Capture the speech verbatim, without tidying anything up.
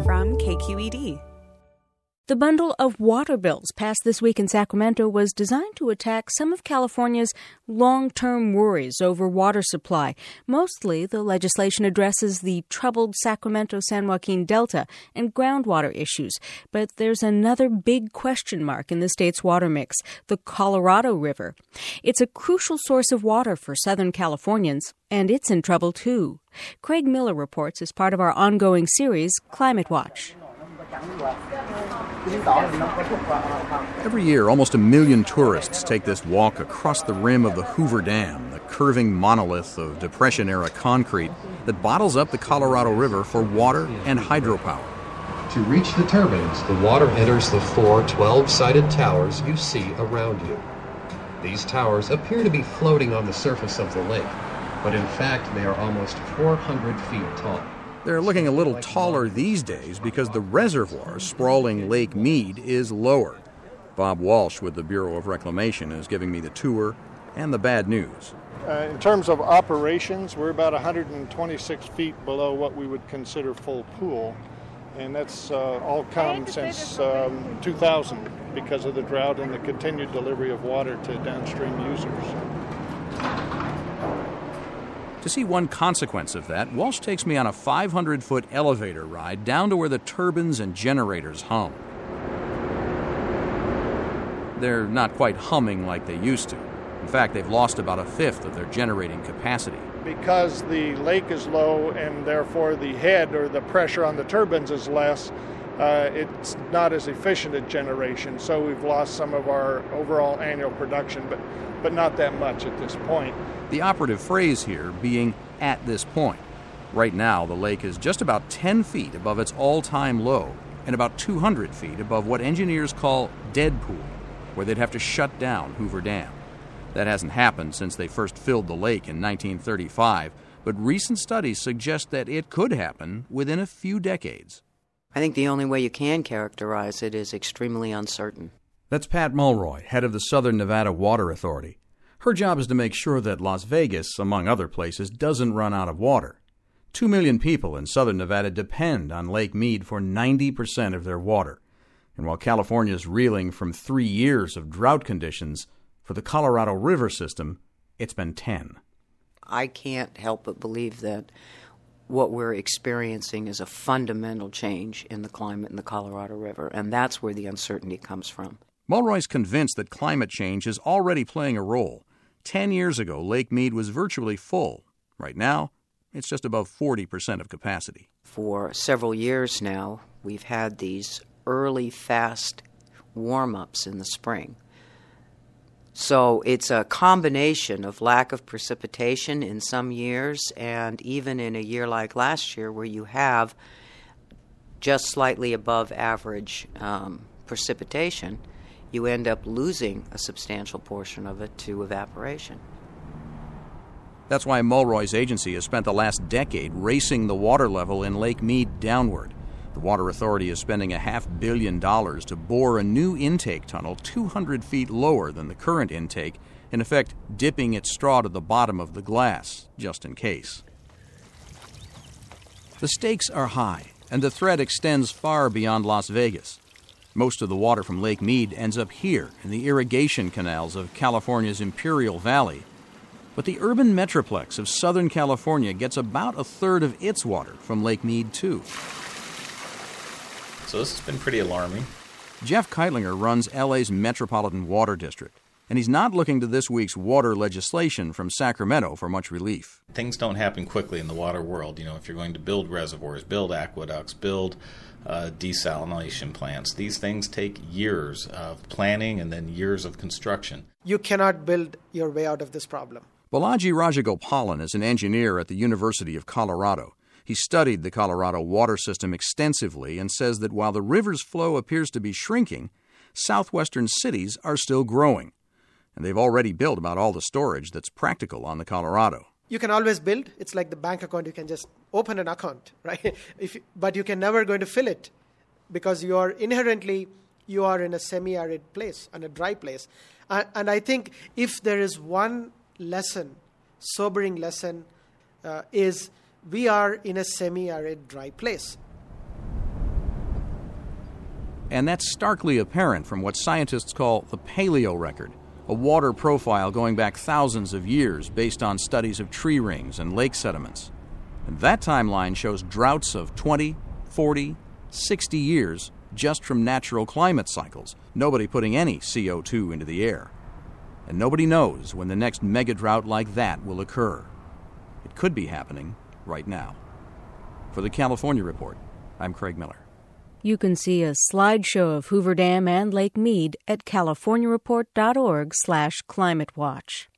from K Q E D. The bundle of water bills passed this week in Sacramento was designed to attack some of California's long-term worries over water supply. Mostly, the legislation addresses the troubled Sacramento-San Joaquin Delta and groundwater issues. But there's another big question mark in the state's water mix, the Colorado River. It's a crucial source of water for Southern Californians, and it's in trouble too. Craig Miller reports as part of our ongoing series, Climate Watch. Every year, almost a million tourists take this walk across the rim of the Hoover Dam, the curving monolith of Depression-era concrete that bottles up the Colorado River for water and hydropower. To reach the turbines, the water enters the four twelve-sided towers you see around you. These towers appear to be floating on the surface of the lake, but in fact they are almost four hundred feet tall. They're looking a little taller these days because the reservoir sprawling Lake Mead is lower. Bob Walsh with the Bureau of Reclamation is giving me the tour and the bad news. Uh, in terms of operations, we're about one hundred twenty-six feet below what we would consider full pool. And that's uh, all come since um, two thousand because of the drought and the continued delivery of water to downstream users. To see one consequence of that, Walsh takes me on a five hundred foot elevator ride down to where the turbines and generators hum. They're not quite humming like they used to. In fact, they've lost about a fifth of their generating capacity. Because the lake is low and therefore the head or the pressure on the turbines is less, uh, it's not as efficient at generation. So we've lost some of our overall annual production, but, but not that much at this point. The operative phrase here being at this point. Right now, the lake is just about ten feet above its all-time low and about two hundred feet above what engineers call dead pool, where they'd have to shut down Hoover Dam. That hasn't happened since they first filled the lake in nineteen thirty-five, but recent studies suggest that it could happen within a few decades. I think the only way you can characterize it is extremely uncertain. That's Pat Mulroy, head of the Southern Nevada Water Authority. Her job is to make sure that Las Vegas, among other places, doesn't run out of water. Two million people in southern Nevada depend on Lake Mead for ninety percent of their water. And while California's reeling from three years of drought conditions, for the Colorado River system, it's been ten. I can't help but believe that what we're experiencing is a fundamental change in the climate in the Colorado River, and that's where the uncertainty comes from. Mulroy's convinced that climate change is already playing a role. Ten years ago, Lake Mead was virtually full. Right now, it's just above forty percent of capacity. For several years now, we've had these early, fast warm-ups in the spring. So it's a combination of lack of precipitation in some years, and even in a year like last year where you have just slightly above average um, precipitation, you end up losing a substantial portion of it to evaporation. That's why Mulroy's agency has spent the last decade racing the water level in Lake Mead downward. The Water Authority is spending a half billion dollars to bore a new intake tunnel two hundred feet lower than the current intake, in effect dipping its straw to the bottom of the glass, just in case. The stakes are high, and the threat extends far beyond Las Vegas. Most of the water from Lake Mead ends up here in the irrigation canals of California's Imperial Valley. But the urban metroplex of Southern California gets about a third of its water from Lake Mead, too. So this has been pretty alarming. Jeff Keitlinger runs L A's Metropolitan Water District, and he's not looking to this week's water legislation from Sacramento for much relief. Things don't happen quickly in the water world. You know, if you're going to build reservoirs, build aqueducts, build uh, desalination plants, these things take years of planning and then years of construction. You cannot build your way out of this problem. Balaji Rajagopalan is an engineer at the University of Colorado. He studied the Colorado water system extensively and says that while the river's flow appears to be shrinking, southwestern cities are still growing. And they've already built about all the storage that's practical on the Colorado. You can always build. It's like the bank account. You can just open an account, right? If, but you can never going to fill it because you are inherently, you are in a semi-arid place, in a dry place. And, and I think if there is one lesson, sobering lesson, uh, is we are in a semi-arid dry place. And that's starkly apparent from what scientists call the paleo record, a water profile going back thousands of years based on studies of tree rings and lake sediments. And that timeline shows droughts of twenty, forty, sixty years just from natural climate cycles, nobody putting any C O two into the air. And nobody knows when the next mega drought like that will occur. It could be happening right now. For the California Report, I'm Craig Miller. You can see a slideshow of Hoover Dam and Lake Mead at california report dot org slash climate watch.